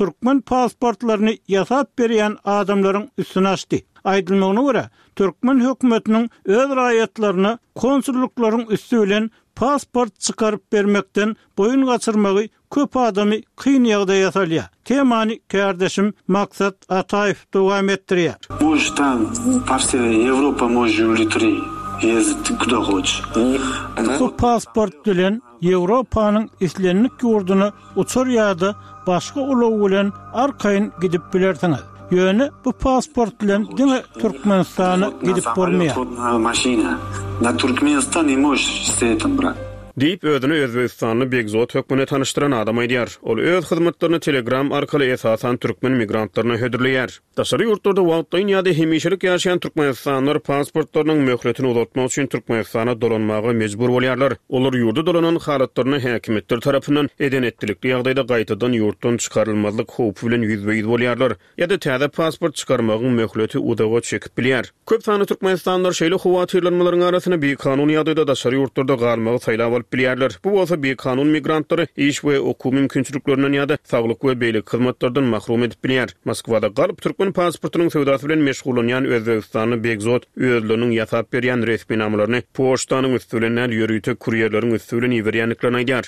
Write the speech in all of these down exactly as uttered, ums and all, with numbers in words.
Türkmen pasportlaryny ýasap berýän adamlaryň üstüne açdy. Aýdylmagyna görä, Türkmen hökümetiniň öz raýatlaryny konsulluklaryň üstü bilen pasport çıkarıp bermekden boyun gaçyrmagy köp adamy kyn ýagdaýa ýasalýar. Temany kardeşim Maksat Ataýew dowam etdirýär. Может, там по всей Европе можно улететь, ездить куда хочешь. Bu pasport bilen Ýewropanyň islenlik ýurduny uçur ýa-da başga ulag bilen arkaýyn gidip bilersiňiz. Ýöne bu pasport bilen diňe Türkmenistana gidip bormaýar. Maşina. Na Türkmenistan не можешь с этим брать. Deyip özünü Özbekistanlı Begzot hökmüne tanıştıran adam aýdýar. Ol öz hyzmatlaryny Telegram arkaly esasan türkmen migrantlaryna hödürleýär. Daşary ýurtlarda wagtyn ýa-da hemişelik ýaşaýan türkmenistanlar pasportlarynyň möhletini uzatmak üçin Türkmenistana dolanmagy mejbur bolýarlar. Olar ýurda dolanan halatlaryny häkimetler tarapyndan edenetlikli ýagdaýda gaýtadan ýurtdan çykarylmazlyk howpy bilen ýüzbeýiz bolýarlar. Ýa-da täze pasport çykarmagyň möhleti udaga çekip bilýär. Köp sany türkmenistanlar şeýle howatyrlanmalaryň arasyna bir kanun ýagdaýda daşary ýurtlarda galmagy saýlap bilýärler. Bu bolsa bir kanun migrantlary iş we oku mümkinçiliklerinden ýa-da saglyk we beýlik hyzmatlardan mahrum edip bilýär. Moskwada galyp türkmen pasportynyň sowdasy bilen meşgulanýan Özbekistanly Begzot özleriniň ýasap berýän resmi namlaryny poçtanyň üstünden ýörüýte kurýerleriň üstünden ýeberýänliklerini aýdýar.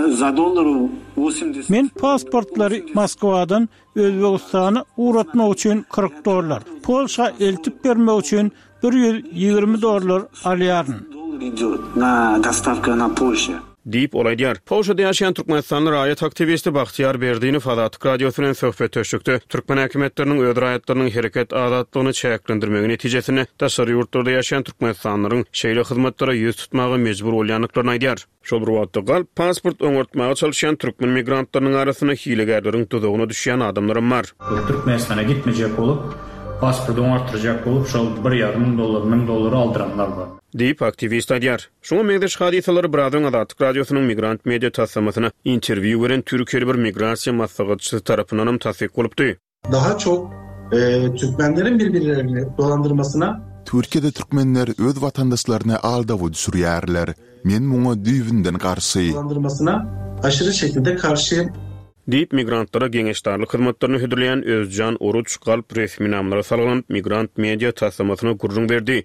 Men pasportlary Moskwadan Özbekistana uğratmak üçin kırk dollar, Polşa eltip bermek üçin bir yüz ýygrimi dollar alýaryn. На доставка на Польшу. Deyip olaýdýar. Polşada ýaşaýan türkmenistanly raýat aktivisti Bahtiýar Berdiňew Fadatyk radiosu bilen söhbet töşükdi. Türkmen häkimetleriniň öz raýatlarynyň hereket azatlygyny çäklendirmegi netijesinde daşary ýurtlarda ýaşaýan türkmenistanlaryň şeýle hyzmatlara ýüz tutmagy mejbur bolýanlyklaryny aýdýar. Şol bir wagtda gal pasport öňörtmäge çalışan türkmen migrantlarynyň arasyna hilegerleriň tuzagyna düşýän adamlar bar. Türkmenistana gitmejek bolup pasportu öňörtdirjek bolup şol bir ýarym ming dollar, ming dollar aldyranlar bar. Deyip aktivist aýdýar. Şoňa Megdeş hadisalary Bradyň Adatyk radiosynyň migrant media tassamasyna interwiu beren Türkiýeli bir migrasiýa maslahatçysy tarapyndan tasdik bolupdy. Daha çok e, Türkmenlerin birbirlerini dolandırmasına Türkiýede türkmenler öz watandaşlaryny aldaw düşürýärler. Men muňa düýbinden garşy. Dolandırmasına aşırı şekilde karşıyım. Deyip migrantlara geňeşdarlyk hyzmatlaryny hödürleýän Özcan Oruç Galp resmi namlary salgynyp migrant media tassamasyna gurrun berdi.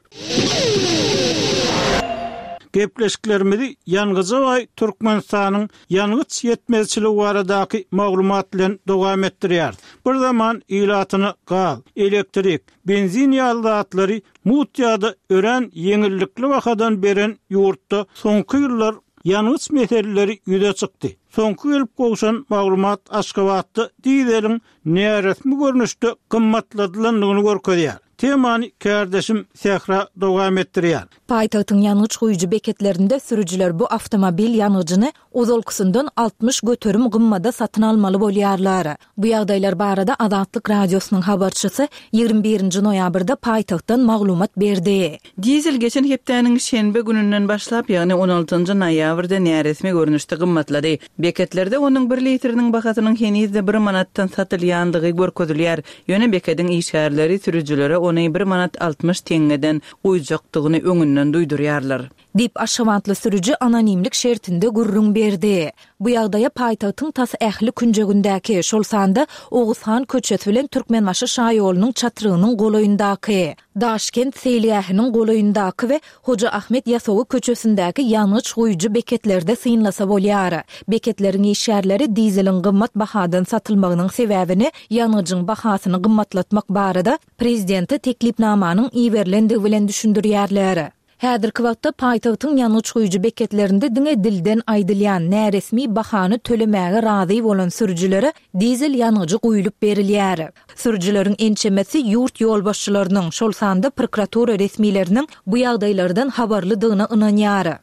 Gepleşiklerimizi Ýangyjy Türkmenistanyň ýangyç ýetmezçiligi baradaky maglumat bilen dowam etdirýär. Bir zaman ilatyny gal, elektrik, benzin ýallatlary mutýada ören ýeňillikli wakadan beren ýurtda soňky ýyllar ýangyç meseleleri ýüze çykdy. Soňky gelip goşan maglumat Aşgabatda diýdeliň näresmi görnüşde gymmatladylanlygyny görkezýär. Temany kardeşim Sehra dowam etdirýär. Paýtagtyň ýanyç goýucu beketlerinde sürüjiler bu awtomobil ýanyjyny uzalkysyndan altmış göterim gymmada satyn almaly bolýarlar. Bu ýagdaýlar barada Azatlyk radiosynyň habarçysy ýygrimi birinji noýabrda paýtagtdan maglumat berdi. Dizel geçen hepdeniň şenbe gününden başlap, ýagny on altynjy noýabrda näresmi görnüşde gymmatlady. Beketlerde onuň bir litriniň bahasynyň henizde bir manatdan satylýandygy görkezilýär. Ýöne bekediň işgärleri sürüjilere ony bir manat altmış teňgeden goýjakdygyny öňünden duýdurýarlar. Dip aşawantly sürüji anonimlik şertinde gurrun berdi. Bu ýagdaýa paýtagtyň tas ähli künjegindäki şol sanda Oguzhan köçesi bilen Türkmenbaşy şaýolunyň çatyrynyň golaýyndaky, Daşkent Seliýahynyň golaýyndaky we Hoja Ahmet Ýasowy köçesindäki ýanyç goýucu beketlerde synlasa bolýar. Beketleriň işgärleri dizeliň gymmat bahadan satylmagynyň sebäbini ýanyjyň bahasyny gymmatlatmak barada prezidenti teklipnamanyň iýerlendigi bilen düşündirýärler. Häzirki wagtda paýtagtyň ýanyç goýucu beketlerinde diňe dilden aýdylýan näresmi bahany tölemäge razy bolan sürüjilere dizel ýanyjy goýulyp berilýär. Sürüjileriň ençemesi ýurt ýolbaşçylarynyň şol sanda prokuratura resmileriniň bu ýagdaýlardan habarlydygyna ynanýar.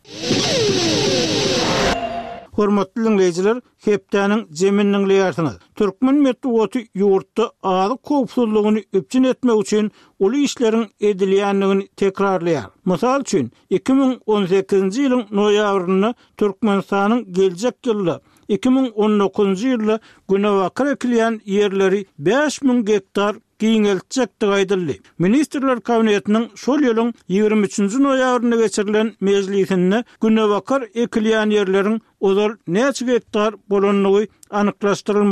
Hormatly dinleyijiler, hepdeniň jeminiň leýärsiňiz. Türkmen medeniýeti ýurtda azy köpsüzligini öpçün etmek üçin uly işleriň edilýänligini tekrarlaýar. Mysal üçin iki ming on sekizinji ýylyň noýabryny Türkmenistanyň geljek ýyly iki ming on dokuzunji ýylda Günewakar ekilýän ýerleri beş ming hektar giňeltjekdigi aýdyldy. Ministrler kabinetiniň şol ýylyň ýygrimi üçünji noýabryna geçirilen mejlisinde Günewakar ekilýän ýerleriň ozal näçe hektar bolanlygy anyklaşdyrylmady.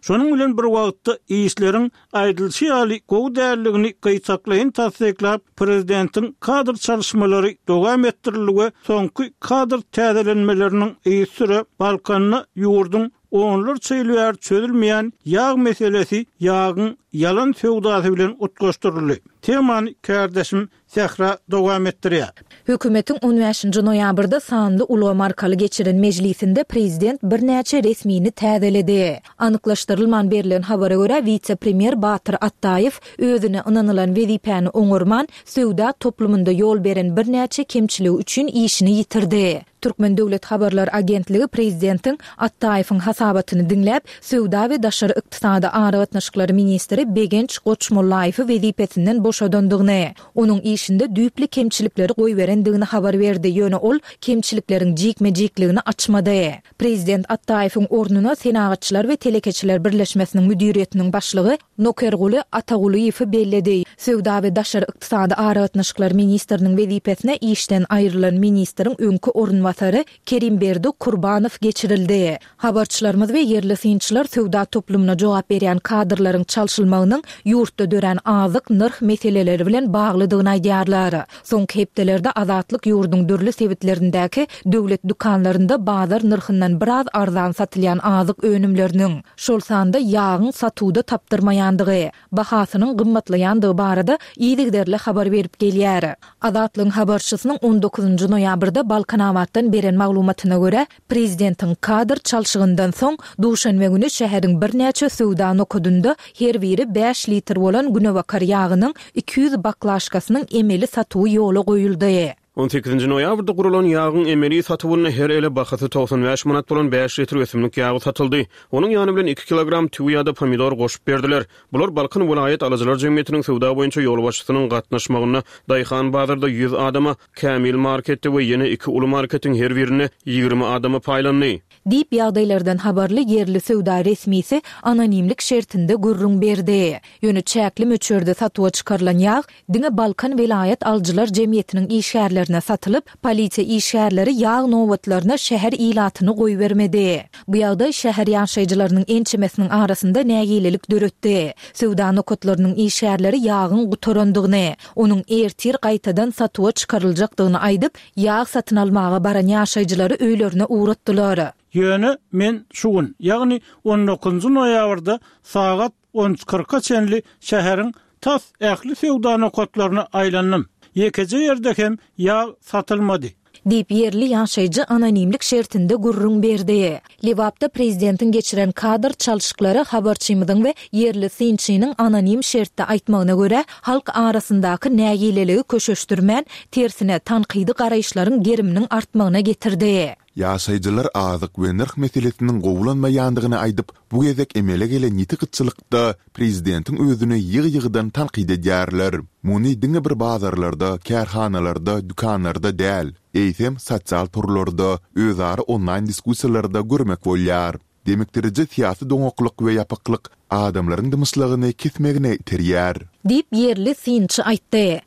Şonuň bilen bir wagtda işleriň aýdylşy ýaly gowy däliligini gyýsaklaýan tasdiklap, prezidentiň kadr çalışmalary dowam etdiriligi soňky kadr täzelenmeleriniň ýsüre Balkanyny ýurdun onlar çeýilýär çözülmeýän ýağ meselesi ýağın yalan sowdasy bilen utgaşdyryldy. Temany kardeşim Sehra dowam etdirýär. Hökümetiň on beşinji noýabrda sanly ulama markaly geçiren mejlisinde prezident bir näçe resmini täzeledi. Anyklaşdyrylman berilen habara görä vice-premier Batyr Attaýew özüne ynanylan wezipäni oňurman sowda toplumynda ýol beren bir näçe kemçiligi üçin işini ýitirdi. Türkmen Döwlet Habarlar Agentligi prezidentiň Attaýewiň hasabatyny dinläp, sowda we daşary ykdysady aragatnaşyklary ministri Begenç Goçmullaýew wezipesinden boşadandygyny, onuň işinde düýpli kemçilikleri goýberendigini habar berdi. Ýöne ol kemçilikleriň jikme-jikligini açmady. Prezident Attaýewiň ornuna senagatçylar we telekeçiler birleşmesiniň müdiriýetiniň başlygy Nokerguly Ataguliýew belledi. Sowda we daşary ykdysady aragatnaşyklary ministriniň wezipesine işden aýrylan ministriň öňkü ornwatary Kerimberdi Kurbanow geçirildi. Habarçylarymyz we yerli synçylar sowda toplumuna jogap berýän kadrlaryň çalşylmagynyň ýurtda dören azyk nırh meseleleri bilen baglydygyny aýdýarlar. Soňky hepdelerde Azatlyk ýurdun dürli sebitlerindäki döwlet dukanlarynda bazar nırhyndan biraz arzan satylýan azyk önümleriniň şol sanda ýağın satuwda tapdyrmaýandygy, bahasynyň gymmatlaýandygy barada ýygyderli habar berip gelýär. Azatlyk habarçysynyň on dokuzunju noýabrda Balkanamatdan beren maglumatyna görä, prezidentiň kadr çalşygyndan soň duşanbe güni şäheriň bir näçe sowda nokudunda her biri beş litr bolan günewakar ýagynyň iki yüz baklaşkasynyň emeli satuwy ýola goýuldy. on sekizinji noýabrda gurulan ýağın emeli satywyny her ele bahasy doksan beş manat bolan beş litr ösümlik ýagy satyldy. Onuň ýany bilen iki kilogram tüw ýa-da pomidor goşup berdiler. Bular Balkan vilayet alyjylar jemgyýetiniň sowda boýunça ýol başçysynyň gatnaşmagyna Daýhan bazarda yüz adama, Kamil marketde we ýene iki uly marketiň her birine ýygrimi adama paýlandy. Dip ýagdaýlardan habarly yerli sowda resmisi anonimlik şertinde gurrun berdi. Ýöne çäkli möçürde satýa çykarylan ýağ diňe Balkan vilayet alyjylar jemgyýetiniň işgärlerine satylyp, polisiýa işgärleri ýağ nowatlaryna şäher ilatyny goýbermedi. Bu ýagdaý şäher ýaşaýjylarynyň ençemesiniň arasynda nägilelik döretdi. Sowda nokatlarynyň işgärleri ýağyn gutorandygyny, onuň ertir gaýtadan satýa çykaryljakdygyny aýdyp, ýağ satyn almaga baran ýaşaýjylary öýlerine uğratdylar. Ýöne men şugun, ýagny on dokuzunju noýabrda sagat on kırka çenli şäheriň tas ähli sowda nokatlaryna aýlanyp. Ýekeje ýerde hem ýağ satylmady. Dip yerli ýaşaýjy anonimlik şertinde gurrun berdi. Liwapda prezidentiň geçiren kadr çalşyklary habarçymydyň we yerli synçynyň anonim şertde aýtmagyna görä, halk arasyndaky nägileligi köşeşdirmän, tersine tanqidi garaýşlaryň geriminiň artmagyna getirdi. Ýaşaýjylar azyk we nırh meselesiniň gowulanmaýandygyny aýdyp, bu gezek emele gelen ýiti gytçylykda prezidentiň özüne ýygy-ýygydan tanqid edýärler. Muny diňe bir bazarlarda, kärhanalarda, dükanlarda däl, eýsem sosial turlarda, özara online diskussiýalarda görmek bolýar. Demekdirije siýasy doňoklyk we ýapyklyk adamlaryň dymyşlygyny kesmegine terýär. Dip yerli synçy aýtdy.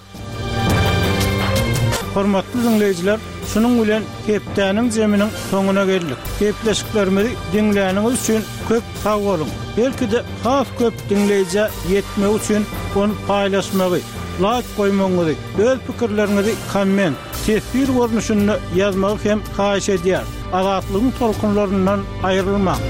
Hormatly dinleyijiler, şunun bilen hepdäniň jeminiň soňuna geldik. Hepleşiklerimizi dinläniňiz üçin köp sag bolun. Belki de has köp dinleýije ýetmek üçin onu paýlaşmagy, like goýmaňyzy, öz pikirleriňizi komment, tesbir görnüşinde ýazmagy hem haýyş edýär. Azatlygyň tolkunlaryndan aýrylmak.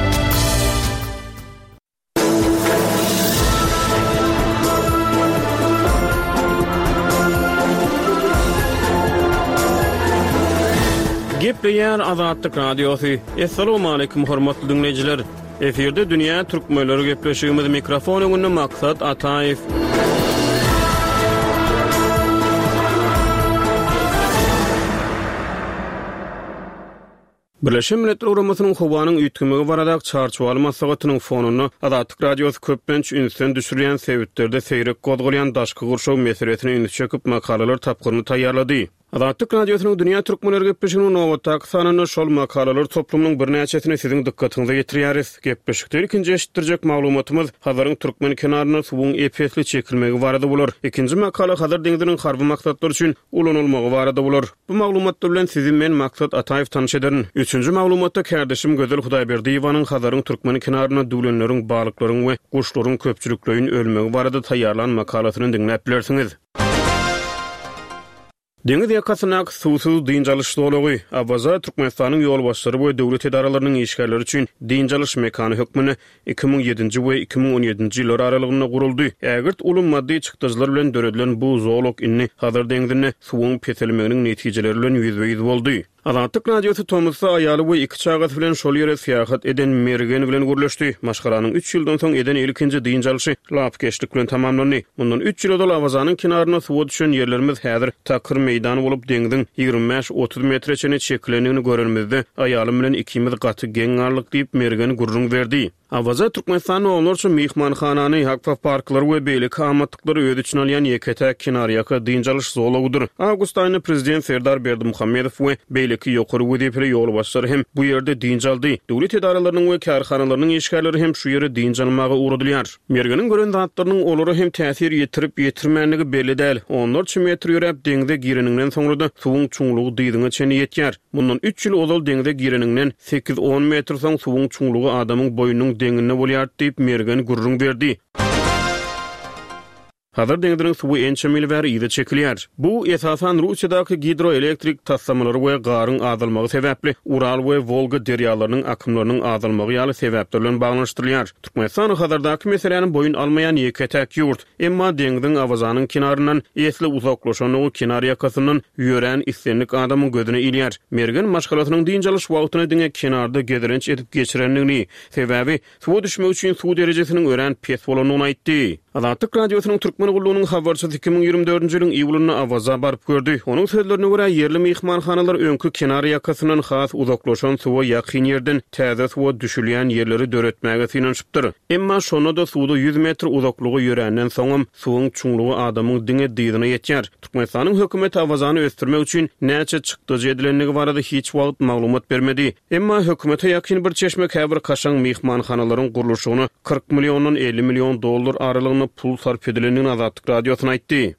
Gepleýär Azatlyk radiosu. Assalamu alaykum hormatly dinleýijiler. Eferde dünýä türkmenleri gepleşigimiz mikrofon öňünde Maksat Ataýew. Birleşen Milletler Uramasının howanyň üýtgümegi baradak çarçy almasagynyň fonuny Azatlyk radiosu köpbenç ünsen düşürýän sebäplerde seýrek gozgulýan daşky gurşaw meselesini ünlü çekip makalalar tapgyryny taýýarlady. Azatlyk radiosynyň dünýä türkmenleri gepleşiginiň nowatdaky sanyny şol makalalar toplumynyň bir näçesini siziň dikkatiňize getirýäris. Gepleşikde ikinji eşitdirjek maglumatymyz Hazaryň türkmen kenaryna suwuň epesli çekilmegi barada bolar. Ikinji makala Hazar deňiziniň harby maksatlary üçin ulanylmagy barada bolar. Bu maglumatlar bilen sizi men Maksat Ataýew tanyş ederim. Üçüncü maglumatda kardeşim Gözel Hudaýberdiýewanyň Hazaryň türkmen kenaryna döwlenleriň, balyklaryň we guşlaryň köpçülikleriniň ölmegi barada taýýarlan makalasyny dinläp bilersiňiz. Deňiz ýakasynak suwsuz diňjalyş dolagy, Abaza Türkmenistanyň ýol başçylary we döwlet edaralarynyň işgärleri üçin diňjalyş mekany hökmüni iki min ýedinji we iki min on ýedinji ýylar aralygynda guruldy. Ägert ulum maddi çykdyjlar bilen döredilen bu zoolog inni Hazar deňizine suwuň peselmeginiň netijeleri bilen ýüzbe-ýüz boldy. Azatlyk radiosy Tomusda aýaly we iki çagat bilen şol ýere syýahat eden mergen bilen gürleşdi. Maşgaranyň üç ýyldan soň eden ilkinji diňjalşy lapkeşlik bilen tamamlandy. Mundan üç ýyl odal Awazanyň kenaryna suwa düşen ýerlerimiz häzir takır meýdany bolup deňiziň ýygrimi beş otuz metreçeni çekilenigini görelmizde. Aýalym bilen ikimiz gaty geňarlyk diýip mergen gurrun berdi. Awaza Türkmenistanyň oňlary mehmanhanany, hakfa parklary we beýle kamatyklary öýde üçin alýan ýeketä kinaryaky diňjalyş zoologudyr. Awgust aýyny prezident Serdar Berdimuhammedow we beýleki ýokary wezipli ýol başçylary hem bu ýerde diňjaldy. Döwlet edaralarynyň we karhanalarynyň işgärleri hem şu ýere diňjalmagy uğradylýar. Mergeniň gören zatlarynyň olary hem täsir ýetirip ýetirmänligi belli däl. onlarça metr ýörep deňde gireniňden soňra da suwuň çuňlugy diýdiňe çeni ýetýär. Mundan üç ýyl ozal deňde gireniňden sekiz on metr soň suwuň çuňlugy adamyň boýunyň deňine bolýar diýip mergen gurrun berdi. Hazar deňiziniň suwy ençe mil bäri ýyda çekilýär. Bu esasan Russiýadaky hidroelektrik tassamalary we garyň azalmagy sebäpli Ural we Volga derýalarynyň akymlarynyň azalmagy ýaly sebäpler bilen baglanşdyrylýar. Türkmenistan Hazardaky meseleni boyun almayan ýeketäk ýurt. Emma deňiziň Awazanyň kenaryndan esli uzaklaşan o kenar ýakasynyň ýören islenlik adamyň gözüne ilýär. Mergen maşgalatynyň diňjalyş wagtyny diňe kenarda gedirenç edip geçirenligini, sebäbi suwa düşmek üçin suw derejesiniň ören pes bolanyny aýtdy. Azatlyk radiosynyň türkmen gullugynyň habarçysy iki min ýygrimi dördünji ýylyň iýulyna Awaza baryp gördü. Onuň sözlerine görä ýerli mehmanhanalar öňkü kenar ýakasynyň has uzaklaşan suwa ýakyn ýerden täze suwa düşülýän ýerleri döretmäge synanypdyr. Emma şonu da suwda yüz metr uzaklygy ýörenden soňam suwuň çuňlugy adamyň diňe diýdine ýetýär. Türkmenistanyň hökümeti Awazany ösdürmek üçin näçe çykdyjy edilenligi barada hiç wagt maglumat bermedi. Emma hökümete ýakyn bir çeşme käbir kaşaň mehmanhanalaryň gurulşyny kırk milyondan elli milyon dollar aralygyny pul sarf edilenini Azatlyk radiosyna aýtdy.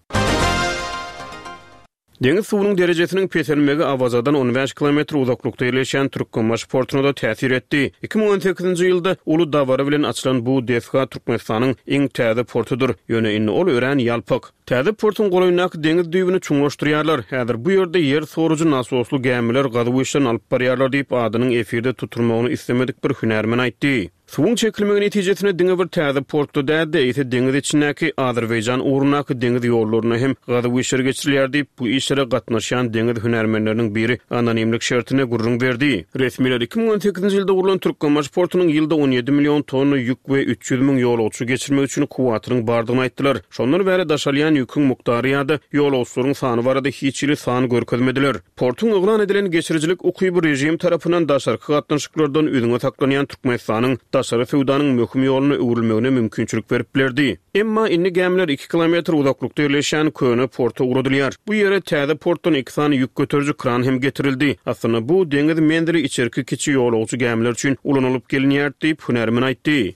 Deňiz suwunyň derejesiniň peselmegi Awazadan on beş kilometr uzaklykda ýerleşen Türkmenbaş portuna da täsir etdi. iki min on sekizinji ýylda uly dawara bilen açylan bu defha Türkmenistanyň iň täze portudur. Ýöne inni ol ören ýalpyk. Täze portun goloýundaky deňiz düýbüni çuňlaşdyrýarlar. Häzir bu ýerde ýer soruju nasosly gämiler gazyw işden alyp barýarlar diýip adynyň efirde tuturmagyny istemedik bir hünärmen aýtdy. Suwuň çekilmegi netijesinde diňe bir täze portda däde, ýa-da deňiz içindäki Azerbaýjan urunaky deňiz ýollaryna hem gazyw işler geçirilýär diýip bu işlere gatnaşan deňiz hünärmenleriniň biri anonimlik şertine gurrun berdi. Resmiler iki min on sekizinji ýylda gurulan Türkmenbaş portunyň ýylda on ýedi milyon tonna ýük we üç ýüz miň ýolagçy geçirmek üçin kuwatynyň bardygyny aýtdylar. Şondan bäri daşalýan ýüküň mukdary ýa-da ýolagçylaryň sany barada hiç ýyly sany görkezmediler. Portuň oglan edilen geçirijilik ukyby rejim tarapyndan daşarky gatnaşyklardan öňe saklanýan Türkmenistanyň daşary suwdanyň möhüm ýoluny öwrülmegine mümkinçilik berip berdi. Emma inni gämiler iki kilometr uzaklykda ýerleşen köne porta uradylýar. Bu ýere täze portdan iki sany ýük götürjü kran hem getirildi. Aslynda bu deňiz mendiri içerki kiçi ýolagçy gämiler üçin ulanılıp gelinýär diýip hünärmen aýtdy.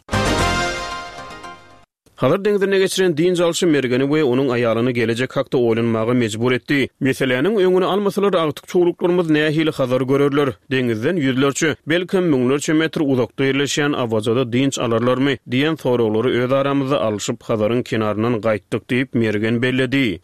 Hazar deňizine geçiren diňjalşy mergeni we onuň aýalyny gelecek hakda oýlanmagy mejbur etdi. Meseleniň öňüni almasalar agtyk çoğuluklarymyz nähili hazar görerler. Deňizden ýüzlerçe, belkim müňlerçe metr uzakda ýerleşen Awazada diňç alarlarmy diýen soraglary öz aramyzda alyşyp Hazaryň kenaryndan gaýtdyk diýip mergen belledi.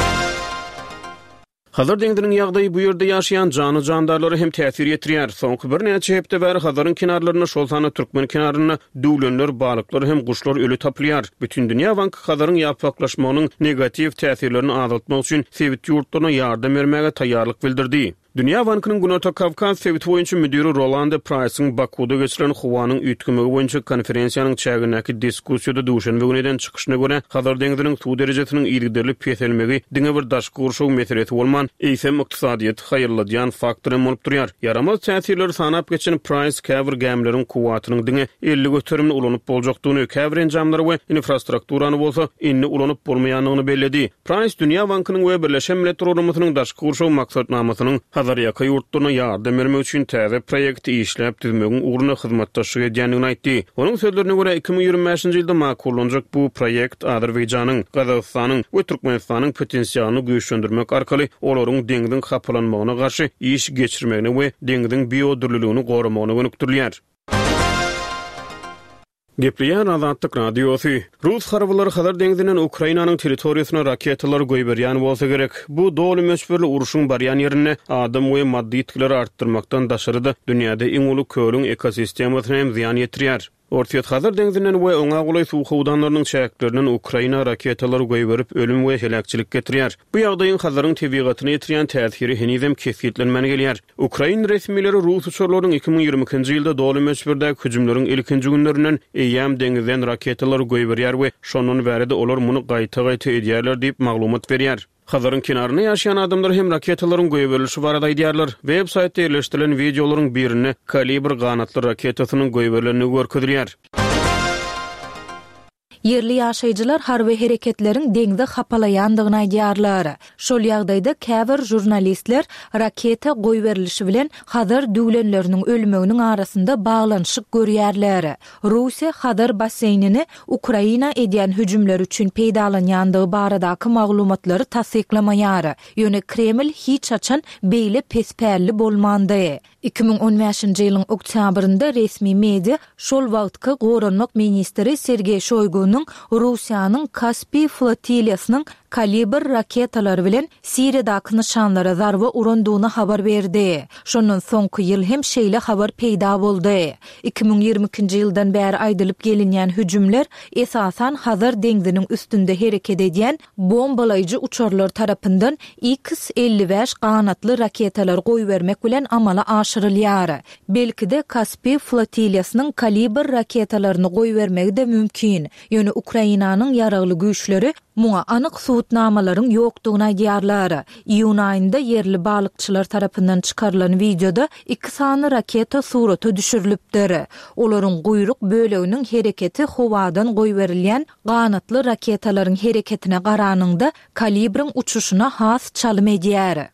Hazar deňiziniň ýagdaýy bu ýerde ýaşaýan jany jandarlary hem täsir ýetirýär. Soňky bir näçe hepde bäri Hazaryň kenarlaryna şol sany türkmen kenaryna döwlenler, balyklar hem guşlar ölü tapylýar. Bütün dünýä bank Hazaryň ýapaklaşmagynyň negativ täsirlerini azaltmak üçin Sewit ýurtlaryna ýardam bermäge taýýarlyk bildirdi. Dünya Bankynyň Günota Kavkaz sebiti boýunça müdiri Roland Price'ın Bakuda geçiren Howanyň üýtgümegi boýunça konferensiýanyň çägindäki diskussiýada duşanbegüneden çykyşyna görä, Hazar deňiziniň suw derejesiniň ýygyderlik peselmegi diňe bir daşky gurşaw meselesi bolman, eýsem ykdysadyýat haýyrlaýan faktor bolup durýar. Yaramaz täsirleri sanap geçen Price käbir gemleriň kuwatynyň diňe elli götürümli ulanyp boljakdygyny, käbir enjamlary we infrastrukturany bolsa inni ulanyp bolmaýanlygyny belledi. Price Dünya Bankynyň we Birleşen Milletler Guramasynyň daşky gurşaw maksatnamasynyň Hazar ýaka ýurtlaryna ýardam bermek üçin täze proýekti işläp düzmegin ugruna hyzmatdaşlyk edýändigini aýtdy. Onuň sözlerine görä iki ming ýigirme beşinji ýylda makullanjak bu proýekt Azerbaýjanyň, Gazagystanyň we Türkmenistanyň potensiýalyny güýçlendirmek arkaly olaryň deňiziň hapalanmagyna garşy iş geçirmegine we deňiziň biodürlüligini goramagyna gönükdirýär. Gepliyan Azatlyk Radiosu. Rus harwylary Hazar deňizinden Ukrainanyň territoriýasyna raketalar goýberýän bolsa gerek. Bu doly meşberli uruşyň barýan ýerine adam we maddi itkileri artdyrmakdan daşaryda dünýäde iň uly köýlüň ekosistemasyna hem ziýan ýetirýär. Ortiýat Hazar deňizinden we oňa gulay suw howdanlarynyň şäherlerinden Ukraina raketalary goýberip ölüm we helakçylyk getirýär. Bu ýagdaýyň Hazaryň tebigatyna ýetirýän täsiri henizem kesgitlenmän gelýär. Ukraina resmileri Rus uçurlarynyň iki ming ýigirme ikinji ýylda doly meşberdäki hüjümleriň ilkinji günlerinden eýam deňizden raketalary goýberýär we şondan bäri-de olar muny gaýta-gaýta edýärler diýip maglumat berýär. Hazaryň kenaryna ýaşaýan adamlar hem raketalaryň goýberilişi barada aýdýarlar. Web-saytda ýerleşdirilen videolaryň birini kalibr ganatly raketasynyň goýberilişini görkezýär. Yerli ýaşaýjylar harby hereketleriň deňde hapalaýandygyny aýdýarlar. Şol ýagdaýda käbir jurnalistler raketa goýberilişi bilen Hazar düwlenleriniň ölmeginiň arasynda baglanyşyk görýärler. Russiýa Hazar basseynini Ukraina edýän hüjümler üçin peýdalanýandygy baradaky maglumatlary tasdiklamaýar. Ýöne Kreml hiç açan beýle pesperli bolmandy. iki ming on beşinji ýylyň oktýabrynda resmi media şol wagtky goranmak ministri Sergey Shoygunyň Russiýanyň Kaspiy flotillasynyň kalibr raketalary bilen Siriýadaky nişanlara zarba urandygyny habar berdi. Şondan soňky ýyl hem şeýle habar peýda boldy. iki ming ýigirme ikinji ýyldan bäri aýdylyp gelinýän hüjümler esasan Hazar deňiziniň üstünde hereket edýän bombalaýjy uçurlar tarapyndan X elli beş ganatly raketalar goýbermek bilen amala aşyrylýar. Belki-de Kaspiy flotillasynyň kalibr raketalaryny goýbermegi de mümkin. Ýöne Ukrainanyň ýaragly güýçleri muňa anyk suwutnamalaryň ýokdugyny aýdýarlar. Iýun aýynda yerli balykçylar tarapyndan çykarylan videoda iki sany raketa suraty düşürilipdir. Olaryň guýruk böleginiň hereketi howadan goýberilýän ganatly raketalaryň hereketine garanyňda kalibriň uçuşuna has çalym edýär.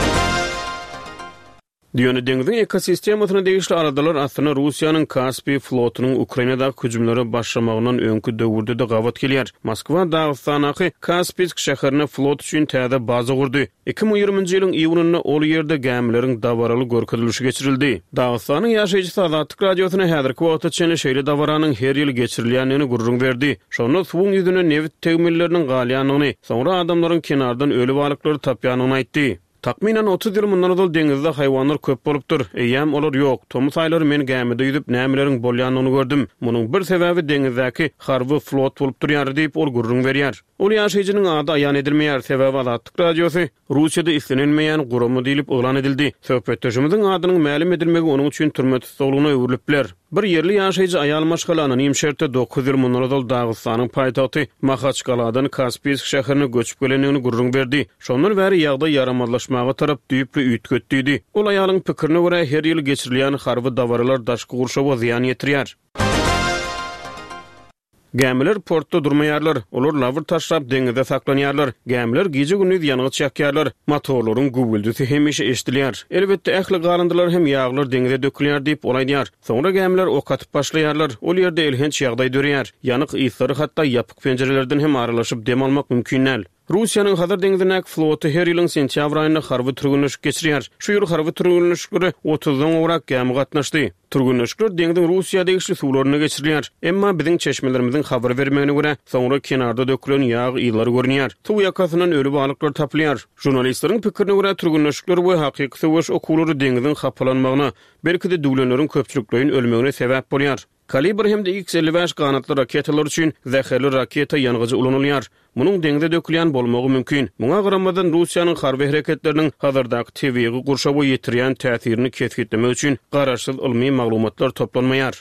Diýöne deňiziň ekosistemasyna degişli aradalar aslında Russiýanyň Kaspiy flotunyň Ukrainadaky hüjümleri başlamagyndan öňkü döwürde de gawat gelýär. Moskwa Dagystanaky Kaspiysk şäherine flot üçin täze baza gurdy. iki ming ýigirminji ýylyň iýunyna ol ýerde gemleriň dawaraly görkezilişi geçirildi. Dagystanyň ýaşaýjy Azatlyk radiosyna häzirki wagtda çenli şeýle dawaranyň her ýyl geçirilýänini gurrun berdi. Şonu suwuň ýüzüne neft tegmirleriniň galýanyny, soňra adamlaryň kenardan ölü balyklary tapýanyny aýtdy. Takminan otuz ýyl mundan ozal deňizde haýwanlar köp bolupdyr. Eýem olar ýok. Tomus aýlary men gemide ýüzüp nämeleriň bolýanyny gördüm. Munyň bir sebebi deňizdäki harby flot bolup durýar diýip ol gurrun berýär. Ol ýaşaýjynyň ady aýan edilmeýär. Sebebi Azatlyk radiosu Russiýada islenilmeýän guramy diýilip oglan edildi. Söhbetdeşimizin adynyň ma'lum edilmegi onuň üçin türme tutulgyna öwrülipler. Bir yerli ýaşaýjy aýal maşgaly anonim şertde dokuz ýyl mundan ozal Dagystanyň paýtagty Mahaçkaladan Kaspiysk şäherine göçüp gelenini gurrun berdi. Şondan bäri ýagdaý yaramazlaşmagy tarap düýüpli üýtgetdi. Ol aýalyň pikirine görä her ýyl geçirilýän harby dawaralar daşky gurşawa ziýan ýetirýär. Gemiler portda durmaýarlar, olar lavur taşrap deňizde saklanýarlar. Gemiler gije gündüz ýanygy çakýarlar, motorlaryň gubuldysi hemişe eşdilýär. Elbetde ähli garandylar hem ýaglar deňizde dökülýär diýip olaýdýar. Soňra gemiler ok atyp başlaýarlar. Ol ýerde elhenç ýagdaý dörýär. Ýanyk ýyslary hatda ýapyk penjerelerden hem aralaşyp dem almak mümkinnäl. Russiýanyň Hazar deňizindäki floty her ýylyň sentýabr aýynda harby türgünleşik geçirýär. Şu ýyl harby türgünleşikleri otuzdan gowrak gemi gatnaşdy. Türgünleşikler deňiziň Russiýa degişli suwlaryna geçirilýär. Emma biziň çeşmelerimiziň habar bermegine görä soňra kenarda dökülen ýag ýyllary görünýär. Suw ýakasyndan ölü balyklar tapylýar. Jurnalistleriň pikirine görä türgünleşikler we hakyky suwaş okulary deňiziň hapalanmagyna, belki de düwlenleriň köpçülikligiň ölmegine sebäp bolýar. Kalibr hem de X elli beş kanatlı raketalar üçün zäherli raketa yanğıcı ulanylýar. Munyň deňde dökülýän bolmagy mümkin. Muňa garamadan Russiýanyň harby hereketleriniň hazırdaky tebigi gurşawy ýetirýän täsirini kesgitlemek üçin garaşsyz ilmi maglumatlar toplanmaýar.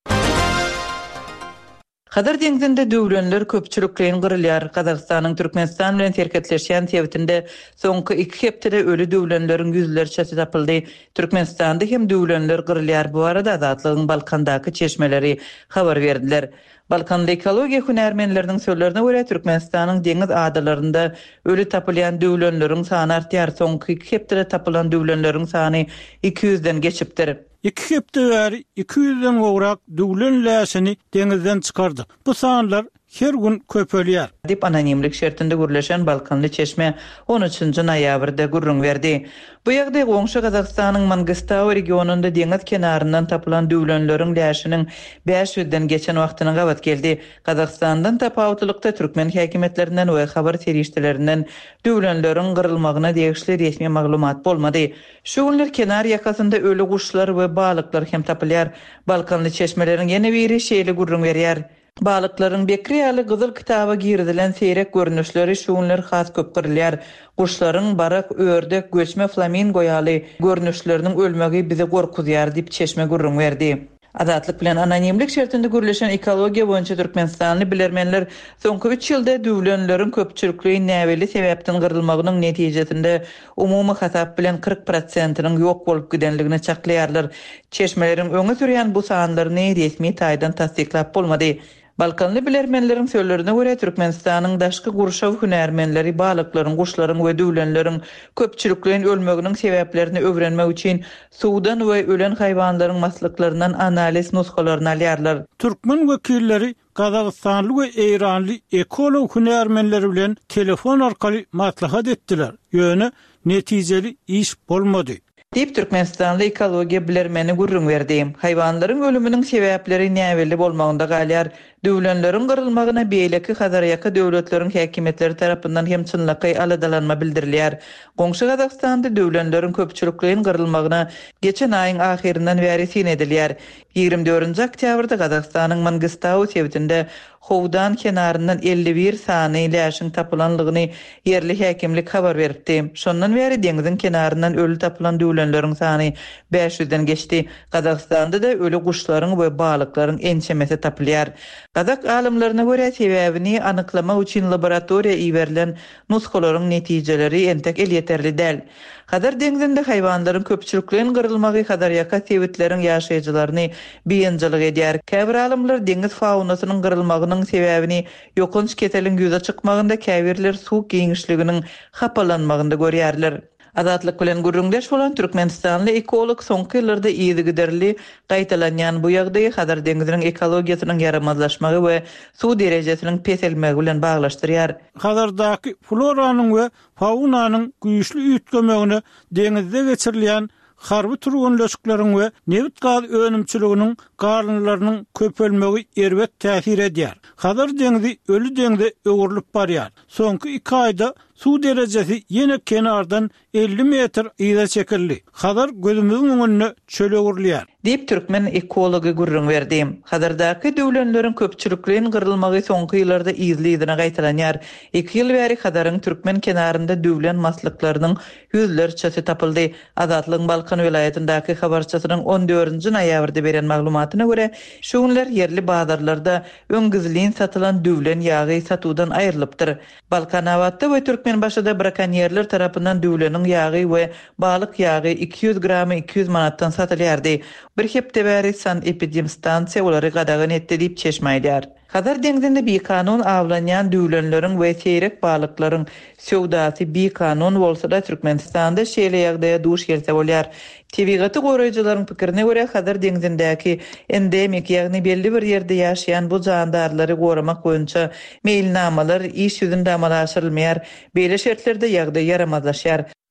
Hadar deňizinde döwlenler köpçülikleň gyrylýar. Gazagstanyň Türkmenistan bilen terketleşýän tebitinde soňky iki hepde ölü döwlenleriň yüzlerçesi tapyldy. Türkmenistanda hem döwlenler gyrylýar. Bu arada Azatlygyň Balkandaky çeşmeleri habar berdiler. Balkan ekologiya hünärmenleriniň sözlerine görä Türkmenistanyň deňiz adalarynda ölü tapylýan döwlenleriň sany artýar. Soňky iki hepde tapylan döwlenleriň sany iki yüzden geçipdir. İki hepde bäri iki yüzden gowrak döwlen läşini deňizden çykardy. Bu sanlar her gün köpelýär. Dip anonimlik şertinde gürleşen Balkanly çeşme on üçünji noýabrda gurrun berdi. Bu ýagdaý goňşy Gazagstanyň Mangistau regionunda deňiz kenaryndan tapylan döwlenleriň läşiniň beş yüzden geçen wagtyna gabat geldi. Gazagstandan tapawutlykda türkmen häkimetlerinden we habar serişdelerinden döwlenleriň gyrylmagyna degişli resmi maglumat bolmady. Şu günler kenar ýakasynda ölü guşlar we balyklar hem tapylýar. Balkanly çeşmeleriň ýene biri şeýle gurrun berýär. Balıkların bekri ýaly gyzyl kitaba girdilen seyrek görnüşleri şuňlar has köp gyrylýar. Guşlaryň barak, ördek, göçme flamingo ýaly görnüşleriniň ölmegi bize gorkuzýar diýip çeşme gurrun berdi. Azatlyk bilen anonimlik şertinde gürleşen ekologiya boýunça Türkmenistanly bilermenler soňky üç ýylda döwlenleriň köpçülikliği näweli sebäpden gyrylmagynyň netijesinde umumy hasap bilen kırk prosentynyň ýok bolup gidenligini çaklaýarlar. Çeşmeleriň öňe sürýän bu sanlaryny resmi taýdan tasdiklap bolmady. Balkanly bilermenleriň sözlerine görä Türkmenistanyň daşky gurşaw hünärmenleri balyklaryň, guşlaryň we döwlenleriň köpçülikliğin ölmeginiň sebäplerini öwrenmek üçin suwdan we ölen haýwanlaryň maslaklarynyň analiz nuskalaryny alýarlar. Türkmen wekilleri Gazagstanly we Eýranly ekolog hünärmenleri bilen telefon arkaly maslahat etdiler. Ýöne netijeli iş bolmady. Dip Türkmenistanly ekologiya bilermeni gurrun berdi. Haýwanlaryň ölüminiň sebäpleri näweli bolmagynda galýar. Döwlenleriň gyrylmagyna beýleki hazaryaky döwletleriň häkimetleri tarapyndan hem çynlaky aladalanma bildirilýär. Goňşy Gazagstanda döwlenleriň köpçülikliğin gyrylmagyna geçen aýyň ahirinden bäri sin edilýär. ýygrimi dördünji oktýabrda Gazagstanyň Mangistau tebitinde Howdan kenaryndan elli bir sany läşiň tapylanlygyny yerli häkimlik habar beripdi. Şondan bäri deňiziň kenaryndan ölü tapylan döwlenleriň sany beş yüzden geçdi. Gazagstanda da ölü guşlaryň we balyklaryň ençemesi tapylýar. Gazak alimlerine göre sebäbini anyklamak üçin laboratoriýa iýerilen nuskalaryň netijeleri entek el ýeterli däl. Hadar deňizinde haýwanlaryň köpçülikliğin gyrylmagy hadar ýaka tebitleriň ýaşaýjylaryny beýenjilik edýär. Käbir alimler deňiz faunasynyň gyrylmagynyň sebäbini ýokunç keteliň ýüze çykmagynda, käbirler suw giňişliginiň hapalanmagynda görýärler. Azatlyk bilen gurrundaş bolan Türkmenistanly ekolog soňky ýyllarda ýygy giderli gaýtalanýan bu ýagdaýy hadar deňiziniň ekologiýasynyň yaramazlaşmagy we suw derejesiniň peselmegi bilen baglaşdyrýar. Hadardaky floranyň we faunanyň güýçli üýtgemegini deňizde geçirilýän harby turgunlaşyklaryň we nebit gaz önümçiliginiň garynlarynyň köpelmegi erbet täsir edýär. Hadar deňizi ölü deňde öwürlüp barýar. Soňky iki aýda suw derejesi ýene kenardan elli metr ýyla çekildi. Hadar gözümiziň öňüne çölegürlýär. Dip Türkmen ekology gurrun berdi. Hadardaky döwlenleriň köpçülikliğin gyrylmagy soňky ýyllarda izlidine gaýtalanýar. iki ýyl bäri Hadaryň Türkmen kenarynda döwlen maslaklarynyň yüzlerçesi tapyldy. Azatlygyň Balkan welaýatyndaky habarçysynyň on dördünji noýabrda beren maglumatyna görä, şu günler yerli bazarlarda öňgizliň satylan döwlen ýagy satuwdan aýrylypdyr. Balkan awatda we Türkmen başyda brakanyerler tarapyndan döwleniň ýagy we balyk ýagy iki yüz gramy iki yüz manatdan satylýardy. Bir hepde bäri san epidem stansiýa olary gadagan etdi diýip çeşmeýär. Hadar deňizinde bir kanun awlanýan döwlenleriň we seýrek balyklaryň söwdasy bir kanun bolsa-da Türkmenistanda şeýle ýagdaýa duş gelse bolýar. Tebigaty goraýjylaryň pikirine görä Hadar deňizindäki endemik ýagny belli bir ýerde ýaşaýan bu jandarlary goramak boýunça meýilnamalar iş ýüzünde amala aşyrylmaýar. Beýle şertlerde ýagdaý yaramazlaşýar.